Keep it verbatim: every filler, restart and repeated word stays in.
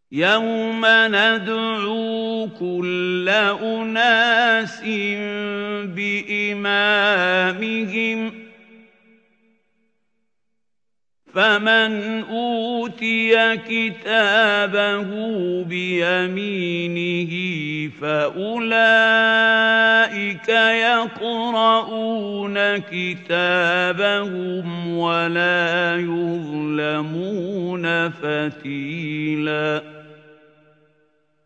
يَوْمَ نَدْعُو كُلَّ أُنَاسٍ بِإِمَامِهِمْ ۖ فَمَنْ أُوتِيَ كِتَابَهُ بِيَمِينِهِ فَأُولَٰئِكَ يَقْرَءُونَ كِتَابَهُمْ وَلَا يُظْلَمُونَ فَتِيلًا